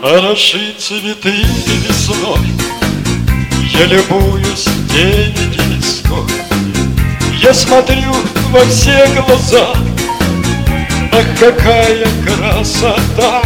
Хороши цветы весной, я любуюсь день и весной. Я смотрю во все глаза, ах, какая красота!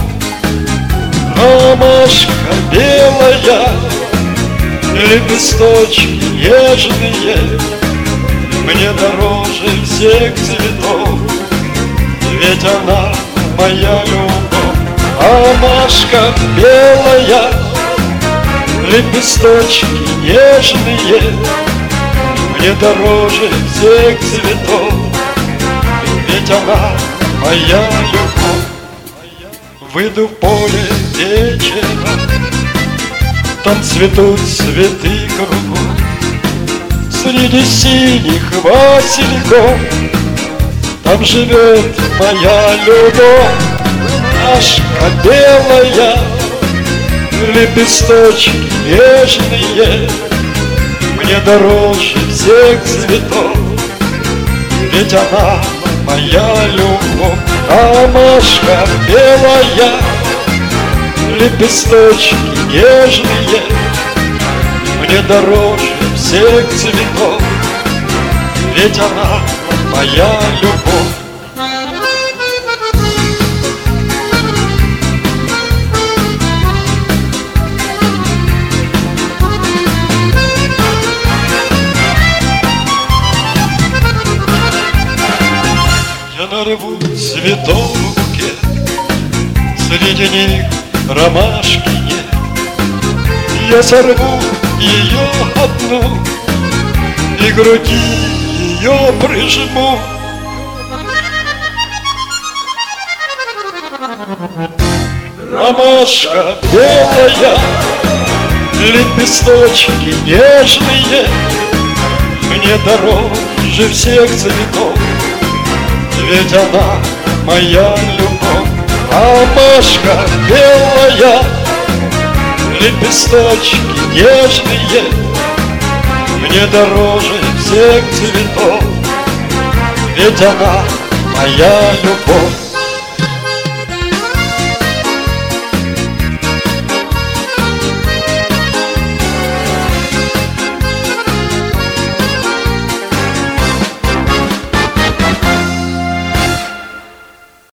Ромашка белая, лепесточки нежные, мне дороже всех цветов, ведь она моя любовь. Ромашка белая, лепесточки нежные, мне дороже всех цветов, ведь она моя любовь. Выйду в поле вечером, там цветут цветы кругом, среди синих васильков там живет моя любовь. Ромашка белая, лепесточки нежные, мне дороже всех цветов, ведь она моя любовь. Ромашка белая, лепесточки нежные, мне дороже всех цветов, ведь она моя любовь. Я нарву цветов букет, среди них ромашки нет. Я сорву ее одну и к груди ее прижму. Ромашка белая, лепесточки нежные, мне дороже всех цветов, ведь она моя любовь. Ромашка белая, лепесточки нежные, мне дороже всех цветов, ведь она моя любовь.